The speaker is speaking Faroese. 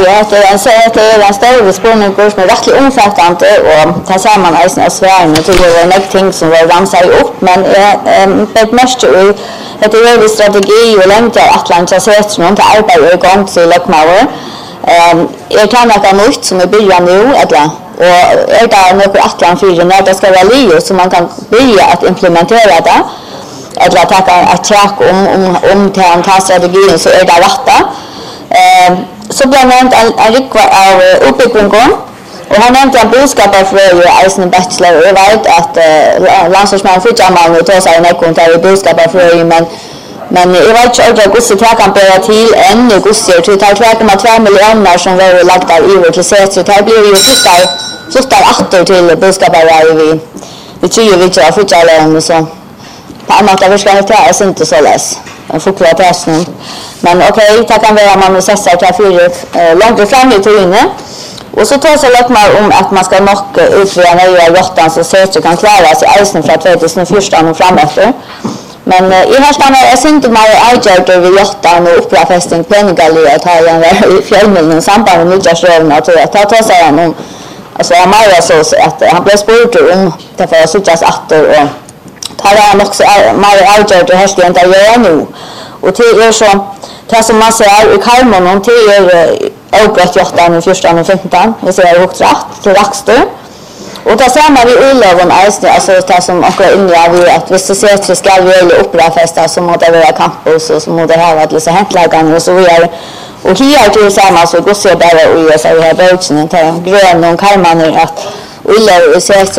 det är en större spårningskurs med rättligt omfattande och tar samman eisen av Sverige till det var något ting som var ramsar upp men ett mest ju det är strategi och längd av Atlantia sätter någon till arbete igång till Lekmauer jag kan något nytt som är början nu eller och är det något Atlant 4 när det ska vara Leo så man kan börja att implementera det eller att ta ett check om till en strategi så är det rätta så bland annat en rikva av uppbyggningen och han nämnde en boskapare för Eisen Bachelor och jag vet att landslagsmannen Fridjaman och tar sig en ekon boskapare för men jag vet inte att Gussi kan bära till ännu Gussi till 2,2 miljoner som var lagt där i vårt sätt så det blir ju sista åter till boskapare vi tror vi tror Fridjaman och så på annat där ska det är inte så läs en förklara personen men okej det kan vara man måste sätta för långt fram i tiden och så tar så lätt man om att man ska nog utreda nya jottan så sätter kan klara sig isen för 2014 och framåt men i här stannar jag inte mer outgör vid jottan och operafesten Pengalli att ha en fjällmiljön samband med nyårsröven att ta sig om alltså Amaya så att han blev spurt om det för så just åter och tar han också mer outgör det här ska inte göra nu och till så det som man säger i Kalmar och till upprätt jottan i 14 och 15 vi ser också rätt till Raxter och det samma vi Ullöven alltså det som också inne vi att vi så ska vi upprätta som måste vara campus och som måste ha att så häntlagan och så vidare och här till samma så går se bara och så här börsen till grön och Kalmar att Ullöven